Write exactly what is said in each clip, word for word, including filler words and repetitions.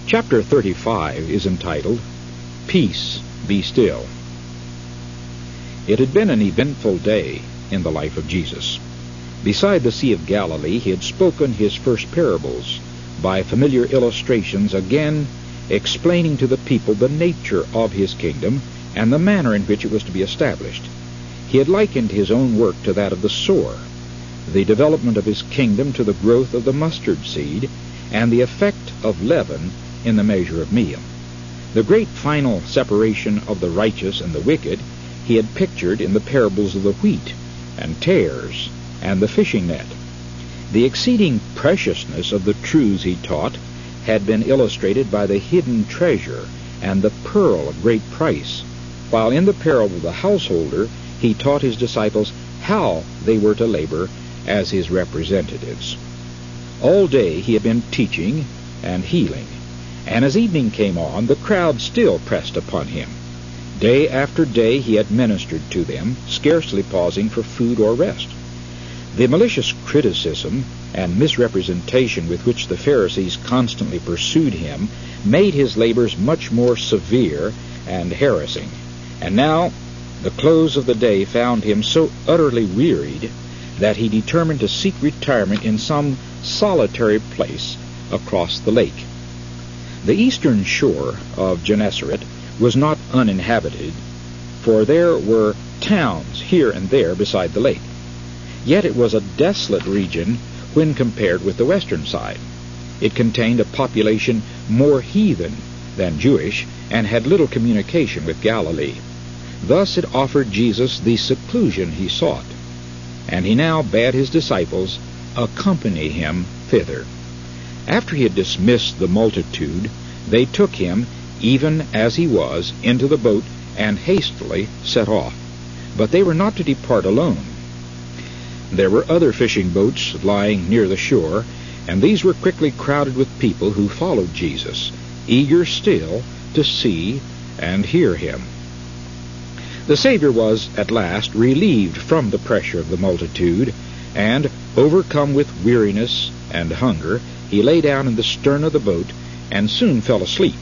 Chapter thirty-five is entitled, Peace, Be Still. It had been an eventful day in the life of Jesus. Beside the Sea of Galilee, he had spoken his first parables by familiar illustrations, again explaining to the people the nature of his kingdom and the manner in which it was to be established. He had likened his own work to that of the sower, the development of his kingdom to the growth of the mustard seed, and the effect of leaven in the measure of meal. The great final separation of the righteous and the wicked he had pictured in the parables of the wheat and tares and the fishing net. The exceeding preciousness of the truths he taught had been illustrated by the hidden treasure and the pearl of great price, while in the parable of the householder he taught his disciples how they were to labor as his representatives. All day he had been teaching and healing, and as evening came on, the crowd still pressed upon him. Day after day he had ministered to them, scarcely pausing for food or rest. The malicious criticism and misrepresentation with which the Pharisees constantly pursued him made his labors much more severe and harassing. And now the close of the day found him so utterly wearied that he determined to seek retirement in some solitary place across the lake. The eastern shore of Gennesaret was not uninhabited, for there were towns here and there beside the lake. Yet it was a desolate region when compared with the western side. It contained a population more heathen than Jewish, and had little communication with Galilee. Thus it offered Jesus the seclusion he sought, and he now bade his disciples accompany him thither. After he had dismissed the multitude, they took him, even as he was, into the boat, and hastily set off. But they were not to depart alone. There were other fishing boats lying near the shore, and these were quickly crowded with people who followed Jesus, eager still to see and hear him. The Savior was at last relieved from the pressure of the multitude, and, overcome with weariness and hunger, he lay down in the stern of the boat and soon fell asleep.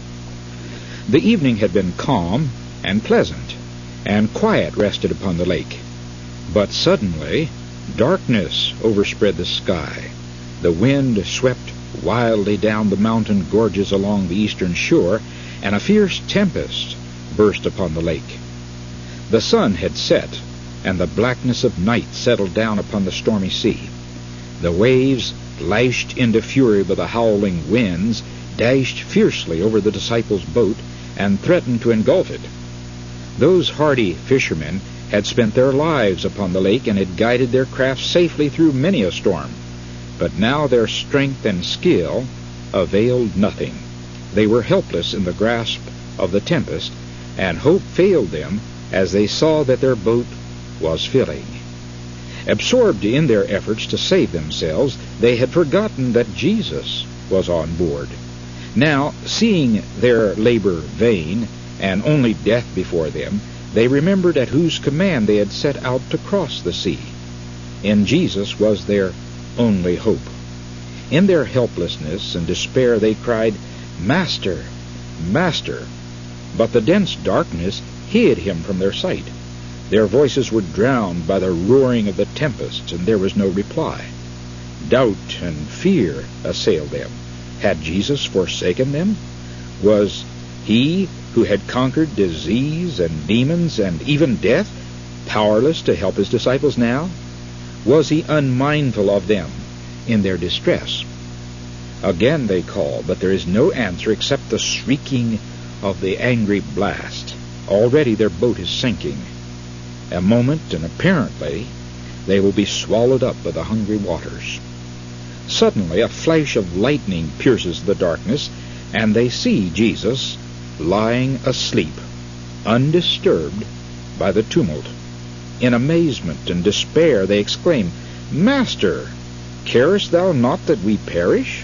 The evening had been calm and pleasant, and quiet rested upon the lake. But suddenly darkness overspread the sky. The wind swept wildly down the mountain gorges along the eastern shore, and a fierce tempest burst upon the lake. The sun had set, and the blackness of night settled down upon the stormy sea. The waves, lashed into fury by the howling winds, dashed fiercely over the disciples' boat and threatened to engulf it. Those hardy fishermen had spent their lives upon the lake and had guided their craft safely through many a storm. But now their strength and skill availed nothing. They were helpless in the grasp of the tempest, and hope failed them as they saw that their boat was filling. Absorbed in their efforts to save themselves, they had forgotten that Jesus was on board. Now, seeing their labor vain and only death before them, they remembered at whose command they had set out to cross the sea. In Jesus was their only hope. In their helplessness and despair they cried, "Master, Master!" But the dense darkness hid him from their sight. Their voices were drowned by the roaring of the tempest, and there was no reply. Doubt and fear assailed them. Had Jesus forsaken them? Was he, who had conquered disease and demons and even death, powerless to help his disciples now? Was he unmindful of them in their distress? Again they call, but there is no answer except the shrieking of the angry blast. Already their boat is sinking. A moment, and apparently they will be swallowed up by the hungry waters. Suddenly a flash of lightning pierces the darkness, and they see Jesus lying asleep, undisturbed by the tumult. In amazement and despair they exclaim, "Master, carest thou not that we perish?"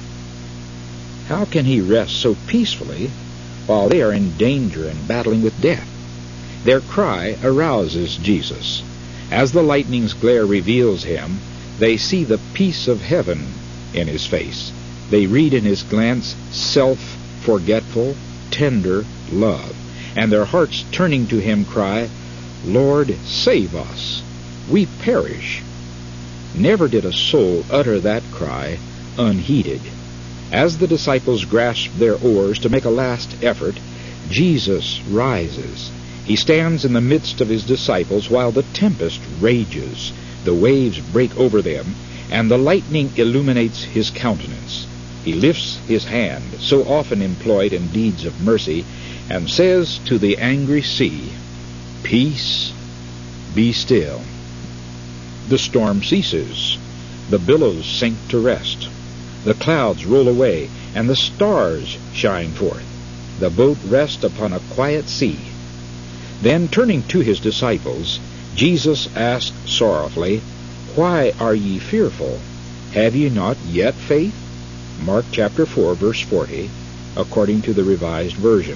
How can he rest so peacefully while they are in danger and battling with death? Their cry arouses Jesus. As the lightning's glare reveals him, they see the peace of heaven in his face. They read in his glance self forgetful, tender love, and their hearts turning to him cry, "Lord, save us, we perish." Never did a soul utter that cry unheeded. As the disciples grasp their oars to make a last effort, Jesus rises. He stands in the midst of his disciples while the tempest rages, the waves break over them, and the lightning illuminates his countenance. He lifts his hand, so often employed in deeds of mercy, and says to the angry sea, "Peace, be still." The storm ceases. The billows sink to rest. The clouds roll away, and the stars shine forth. The boat rests upon a quiet sea. Then, turning to his disciples, Jesus asked sorrowfully, "Why are ye fearful? Have ye not yet faith?" Mark chapter four, verse forty, according to the Revised Version.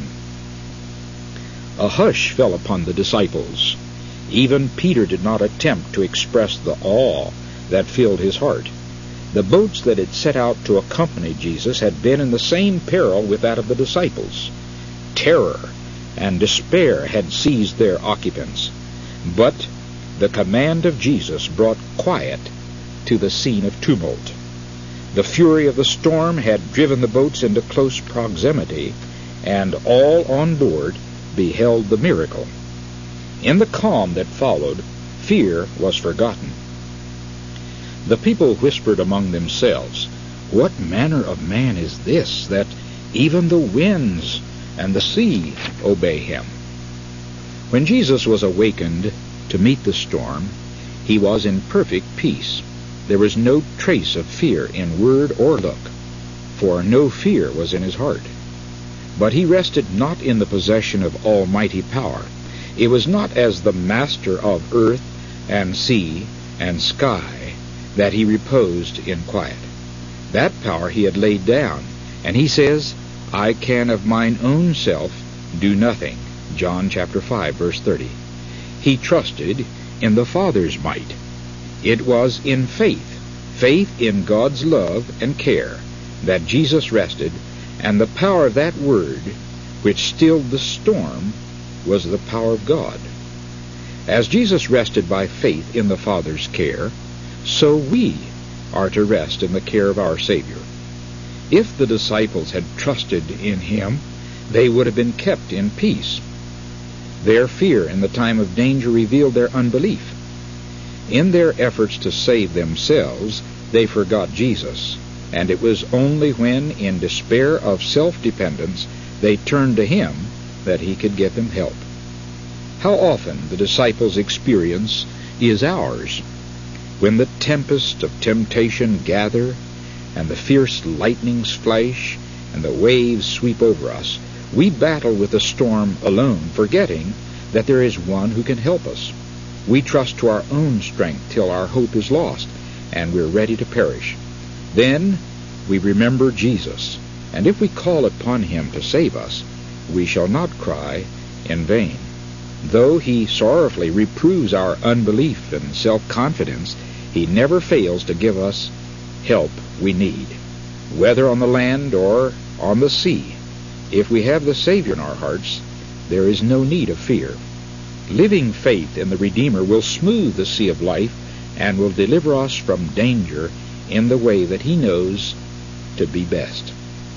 A hush fell upon the disciples. Even Peter did not attempt to express the awe that filled his heart. The boats that had set out to accompany Jesus had been in the same peril with that of the disciples. Terror and despair had seized their occupants. But the command of Jesus brought quiet to the scene of tumult. The fury of the storm had driven the boats into close proximity, and all on board beheld the miracle. In the calm that followed, fear was forgotten. The people whispered among themselves, "What manner of man is this, that even the winds and the sea obey him?" When Jesus was awakened to meet the storm, he was in perfect peace. There was no trace of fear in word or look, for no fear was in his heart. But he rested not in the possession of almighty power. It was not as the master of earth and sea and sky that he reposed in quiet. That power he had laid down, and he says, "I can of mine own self do nothing." John chapter five, verse thirty. He trusted in the Father's might. It was in faith, faith in God's love and care, that Jesus rested, and the power of that word, which stilled the storm, was the power of God. As Jesus rested by faith in the Father's care, so we are to rest in the care of our Savior. If the disciples had trusted in him, they would have been kept in peace. Their fear in the time of danger revealed their unbelief. In their efforts to save themselves, they forgot Jesus, and it was only when, in despair of self-dependence, they turned to him that he could give them help. How often the disciples' experience is ours. When the tempest of temptation gather, and the fierce lightnings flash, and the waves sweep over us, we battle with the storm alone, forgetting that there is one who can help us. We trust to our own strength till our hope is lost, and we're ready to perish. Then we remember Jesus, and if we call upon him to save us, we shall not cry in vain. Though he sorrowfully reproves our unbelief and self-confidence, he never fails to give us help we need, whether on the land or on the sea. If we have the Savior in our hearts, there is no need of fear. Living faith in the Redeemer will smooth the sea of life and will deliver us from danger in the way that he knows to be best.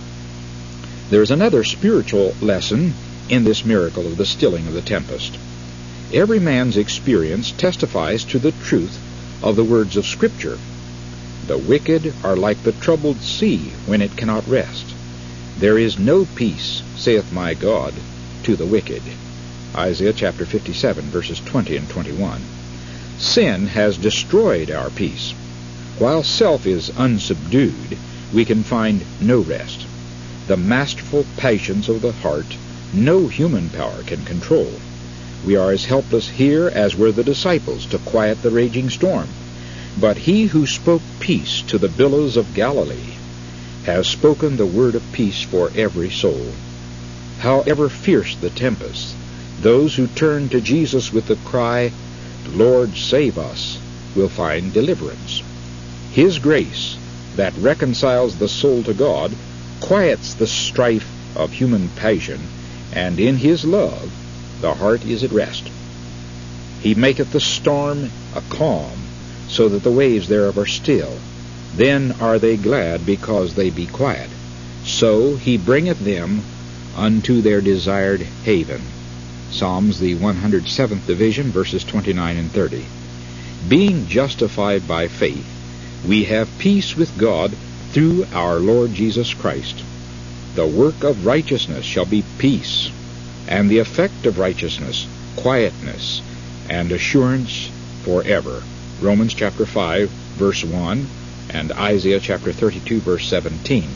There is another spiritual lesson in this miracle of the stilling of the tempest. Every man's experience testifies to the truth of the words of Scripture. The wicked are like the troubled sea when it cannot rest. There is no peace, saith my God, to the wicked. Isaiah chapter fifty-seven, verses twenty and twenty-one. Sin has destroyed our peace. While self is unsubdued, we can find no rest. The masterful passions of the heart no human power can control. We are as helpless here as were the disciples to quiet the raging storm. But he who spoke peace to the billows of Galilee has spoken the word of peace for every soul. However fierce the tempest, those who turn to Jesus with the cry, "Lord, save us," will find deliverance. His grace, that reconciles the soul to God, quiets the strife of human passion, and in his love the heart is at rest. He maketh the storm a calm, so that the waves thereof are still. Then are they glad, because they be quiet. So he bringeth them unto their desired haven. Psalms, the one hundred seventh division, verses twenty-nine and thirty. Being justified by faith, we have peace with God through our Lord Jesus Christ. The work of righteousness shall be peace, and the effect of righteousness, quietness, and assurance forever. Romans chapter five, verse one, and Isaiah chapter thirty-two, verse seventeen.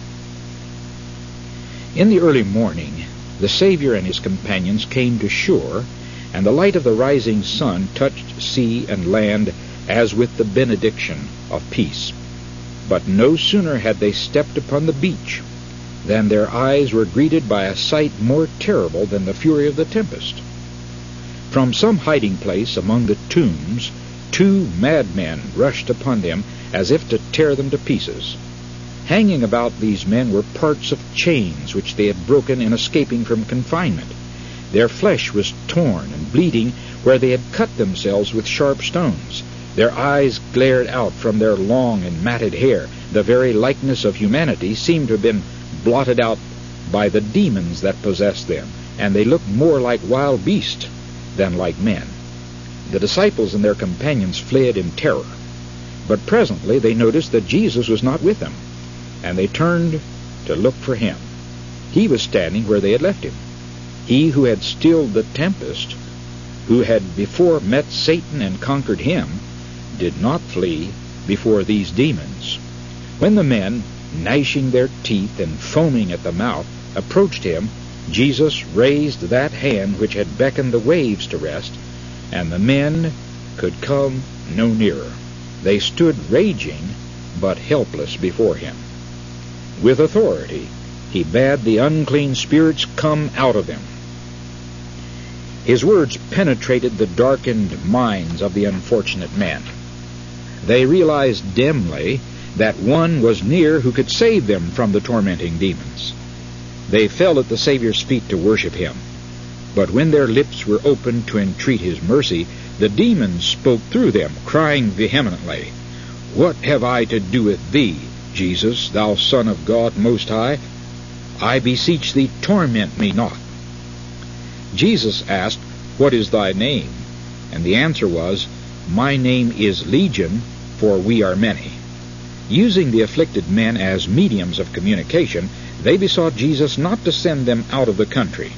In the early morning, the Savior and his companions came to shore, and the light of the rising sun touched sea and land as with the benediction of peace. But no sooner had they stepped upon the beach than their eyes were greeted by a sight more terrible than the fury of the tempest. From some hiding place among the tombs, two madmen rushed upon them as if to tear them to pieces. Hanging about these men were parts of chains which they had broken in escaping from confinement. Their flesh was torn and bleeding where they had cut themselves with sharp stones. Their eyes glared out from their long and matted hair. The very likeness of humanity seemed to have been blotted out by the demons that possessed them, and they looked more like wild beasts than like men. The disciples and their companions fled in terror, but presently they noticed that Jesus was not with them, and they turned to look for him. He was standing where they had left him. He who had stilled the tempest, who had before met Satan and conquered him, did not flee before these demons. When the men, gnashing their teeth and foaming at the mouth, approached him, Jesus raised that hand which had beckoned the waves to rest, and the men could come no nearer. They stood raging, but helpless before him. With authority, he bade the unclean spirits come out of them. His words penetrated the darkened minds of the unfortunate men. They realized dimly that one was near who could save them from the tormenting demons. They fell at the Savior's feet to worship him. But when their lips were opened to entreat his mercy, the demons spoke through them, crying vehemently, "What have I to do with thee, Jesus, thou Son of God Most High? I beseech thee, torment me not." Jesus asked, "What is thy name?" And the answer was, "My name is Legion, for we are many." Using the afflicted men as mediums of communication, they besought Jesus not to send them out of the country.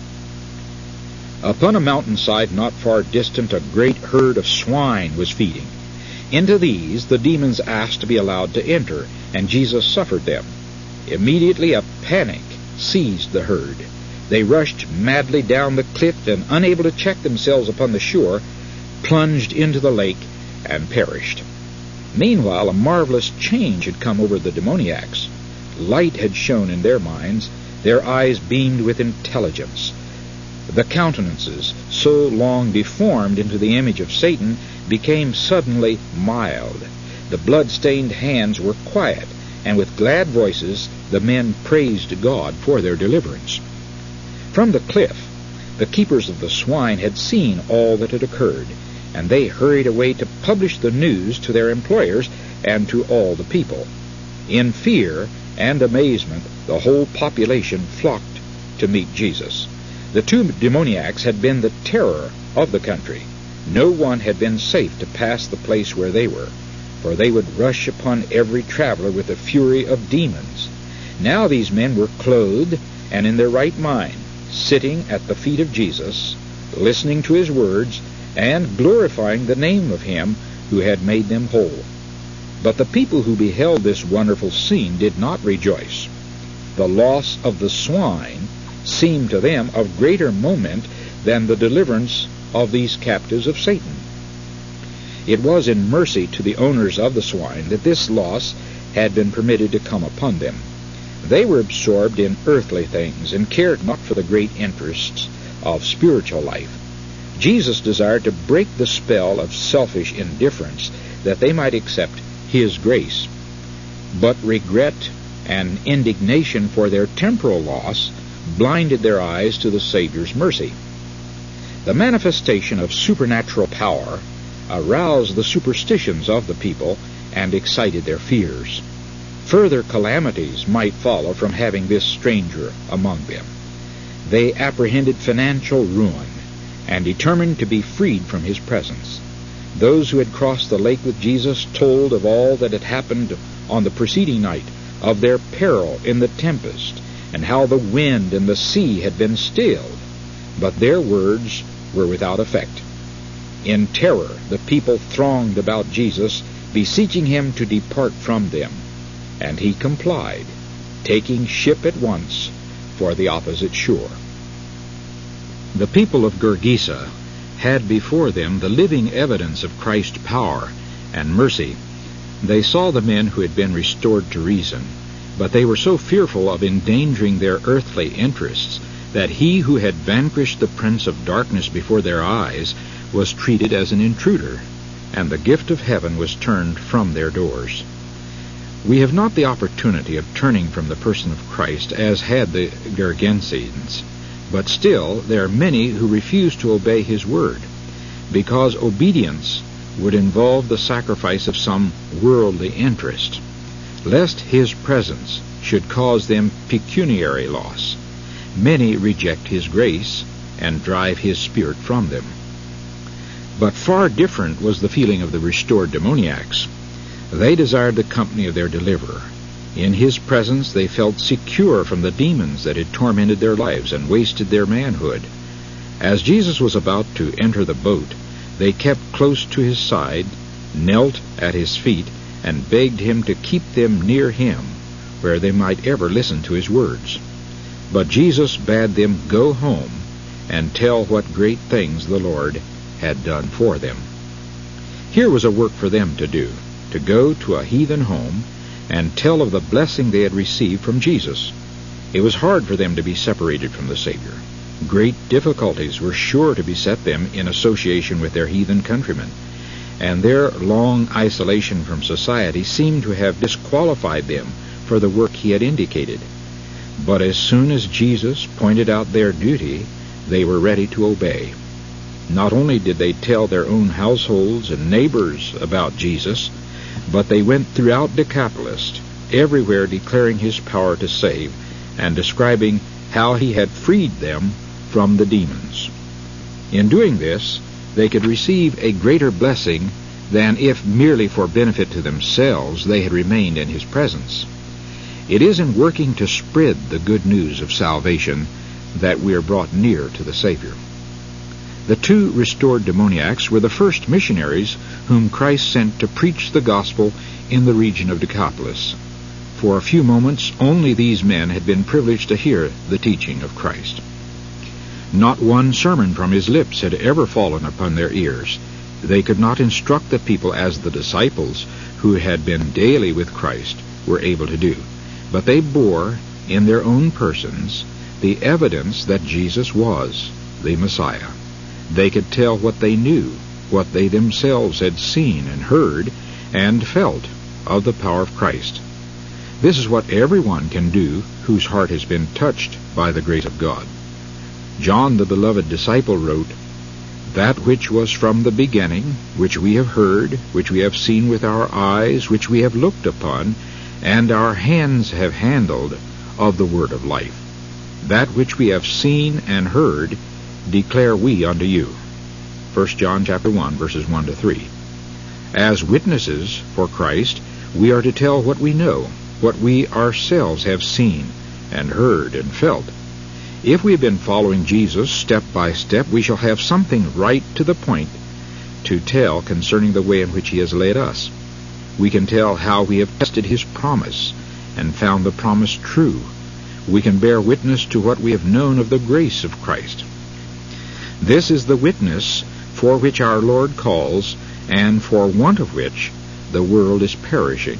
Upon a mountainside not far distant, a great herd of swine was feeding. Into these the demons asked to be allowed to enter, and Jesus suffered them. Immediately a panic seized the herd. They rushed madly down the cliff, and unable to check themselves upon the shore, plunged into the lake and perished. Meanwhile, a marvelous change had come over the demoniacs. Light had shone in their minds. Their eyes beamed with intelligence. The countenances, so long deformed into the image of Satan, became suddenly mild. The blood-stained hands were quiet, and with glad voices the men praised God for their deliverance. From the cliff, the keepers of the swine had seen all that had occurred, and they hurried away to publish the news to their employers and to all the people. In fear and amazement, the whole population flocked to meet Jesus. The two demoniacs had been the terror of the country. No one had been safe to pass the place where they were, for they would rush upon every traveler with the fury of demons. Now these men were clothed and in their right mind, sitting at the feet of Jesus, listening to his words, and glorifying the name of him who had made them whole. But the people who beheld this wonderful scene did not rejoice. The loss of the swine seemed to them of greater moment than the deliverance of these captives of Satan. It was in mercy to the owners of the swine that this loss had been permitted to come upon them. They were absorbed in earthly things and cared not for the great interests of spiritual life. Jesus desired to break the spell of selfish indifference that they might accept his grace. But regret and indignation for their temporal loss blinded their eyes to the Savior's mercy. The manifestation of supernatural power aroused the superstitions of the people and excited their fears. Further calamities might follow from having this stranger among them. They apprehended financial ruin and determined to be freed from his presence. Those who had crossed the lake with Jesus told of all that had happened on the preceding night, of their peril in the tempest, and how the wind and the sea had been stilled. But their words were without effect. In terror, the people thronged about Jesus, beseeching him to depart from them. And he complied, taking ship at once for the opposite shore. The people of Gergesa had before them the living evidence of Christ's power and mercy. They saw the men who had been restored to reason, but they were so fearful of endangering their earthly interests that he who had vanquished the prince of darkness before their eyes was treated as an intruder, and the gift of heaven was turned from their doors. We have not the opportunity of turning from the person of Christ as had the Gergesenes, but still there are many who refuse to obey his word, because obedience would involve the sacrifice of some worldly interest, lest his presence should cause them pecuniary loss. Many reject his grace and drive his spirit from them. But far different was the feeling of the restored demoniacs. They desired the company of their deliverer. In his presence they felt secure from the demons that had tormented their lives and wasted their manhood. As Jesus was about to enter the boat, they kept close to his side, knelt at his feet, and begged him to keep them near him, where they might ever listen to his words. But Jesus bade them go home and tell what great things the Lord had done for them. Here was a work for them to do, to go to a heathen home and tell of the blessing they had received from Jesus. It was hard for them to be separated from the Savior. Great difficulties were sure to beset them in association with their heathen countrymen, and their long isolation from society seemed to have disqualified them for the work he had indicated. But as soon as Jesus pointed out their duty, they were ready to obey. Not only did they tell their own households and neighbors about Jesus, but they went throughout Decapolis, everywhere declaring his power to save and describing how he had freed them from the demons. In doing this, they could receive a greater blessing than if merely for benefit to themselves they had remained in his presence. It is in working to spread the good news of salvation that we are brought near to the Savior. The two restored demoniacs were the first missionaries whom Christ sent to preach the gospel in the region of Decapolis. For a few moments, only these men had been privileged to hear the teaching of Christ. Not one sermon from his lips had ever fallen upon their ears. They could not instruct the people as the disciples who had been daily with Christ were able to do, but they bore in their own persons the evidence that Jesus was the Messiah. They could tell what they knew, what they themselves had seen and heard and felt of the power of Christ. This is what everyone can do whose heart has been touched by the grace of God. John, the beloved disciple, wrote, "That which was from the beginning, which we have heard, which we have seen with our eyes, which we have looked upon, and our hands have handled of the word of life. That which we have seen and heard declare we unto you." First John chapter one, verses one to three. As witnesses for Christ, we are to tell what we know, what we ourselves have seen and heard and felt. If we have been following Jesus step by step, we shall have something right to the point to tell concerning the way in which he has led us. We can tell how we have tested his promise and found the promise true. We can bear witness to what we have known of the grace of Christ. This is the witness for which our Lord calls, and for want of which the world is perishing.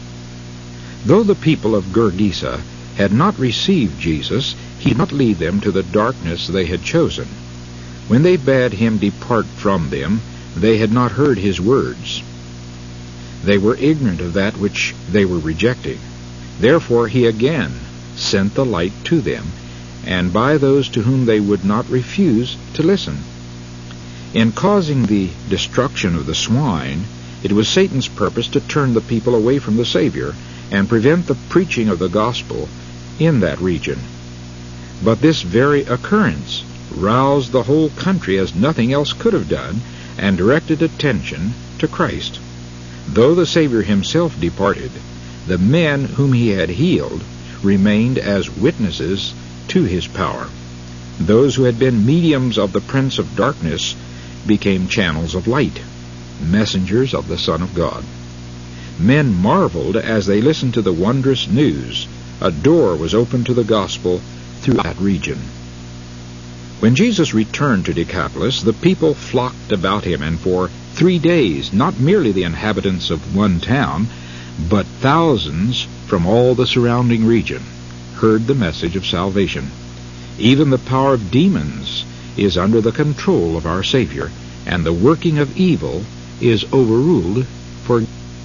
Though the people of Gergesa had not received Jesus, he did not lead them to the darkness they had chosen. When they bade him depart from them, they had not heard his words. They were ignorant of that which they were rejecting. Therefore he again sent the light to them, and by those to whom they would not refuse to listen. In causing the destruction of the swine, it was Satan's purpose to turn the people away from the Savior and prevent the preaching of the gospel in that region. But this very occurrence roused the whole country as nothing else could have done, and directed attention to Christ. Though the Savior himself departed, the men whom he had healed remained as witnesses to his power. Those who had been mediums of the prince of darkness became channels of light, messengers of the Son of God. Men marveled as they listened to the wondrous news. A door was opened to the gospel through that region. When Jesus returned to Decapolis, the people flocked about him, and for three days, not merely the inhabitants of one town, but thousands from all the surrounding region heard the message of salvation. Even the power of demons is under the control of our Savior, and the working of evil is overruled for.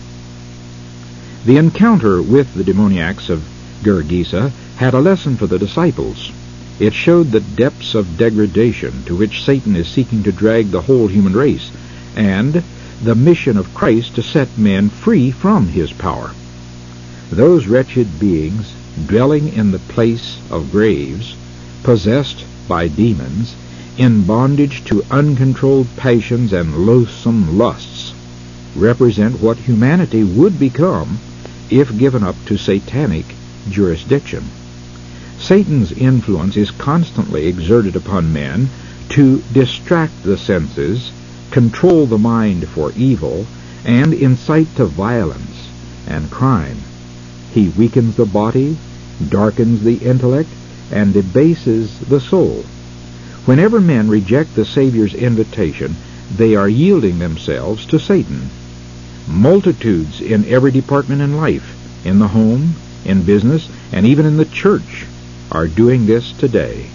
The encounter with the demoniacs of Gergesa had a lesson for the disciples. It showed the depths of degradation to which Satan is seeking to drag the whole human race, and the mission of Christ to set men free from his power. Those wretched beings dwelling in the place of graves, possessed by demons, in bondage to uncontrolled passions and loathsome lusts, represent what humanity would become if given up to satanic jurisdiction. Satan's influence is constantly exerted upon men to distract the senses, control the mind for evil, and incite to violence and crime. He weakens the body, darkens the intellect, and debases the soul. Whenever men reject the Savior's invitation, they are yielding themselves to Satan. Multitudes in every department in life, in the home, in business, and even in the church, are doing this today.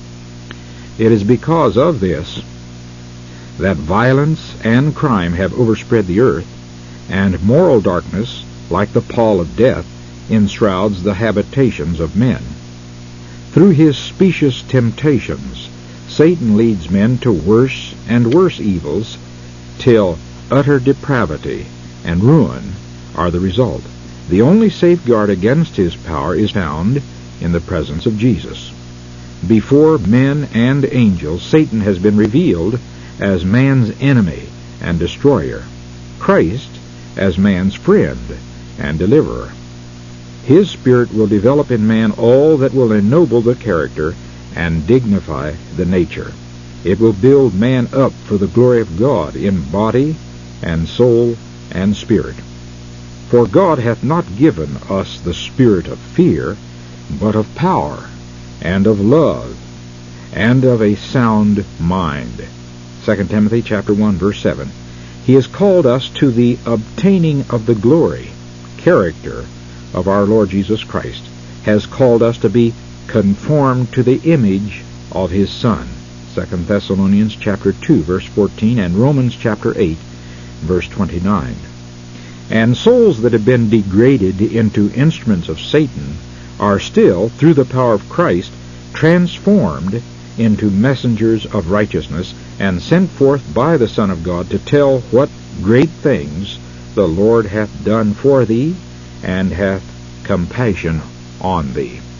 It is because of this that violence and crime have overspread the earth, and moral darkness, like the pall of death, enshrouds the habitations of men. Through his specious temptations, Satan leads men to worse and worse evils, till utter depravity and ruin are the result. The only safeguard against his power is found in the presence of Jesus. Before men and angels, Satan has been revealed as man's enemy and destroyer, Christ as man's friend and deliverer. His Spirit will develop in man all that will ennoble the character and dignify the nature. It will build man up for the glory of God in body and soul and spirit. For God hath not given us the spirit of fear, but of power, and of love, and of a sound mind. Second Timothy chapter one, verse seven. He has called us to the obtaining of the glory, character of our Lord Jesus Christ, has called us to be conformed to the image of his Son. Second Thessalonians chapter two, verse fourteen, and Romans chapter eight, verse twenty-nine. And souls that have been degraded into instruments of Satan are still, through the power of Christ, transformed into messengers of righteousness and sent forth by the Son of God to tell what great things the Lord hath done for thee and hath compassion on thee.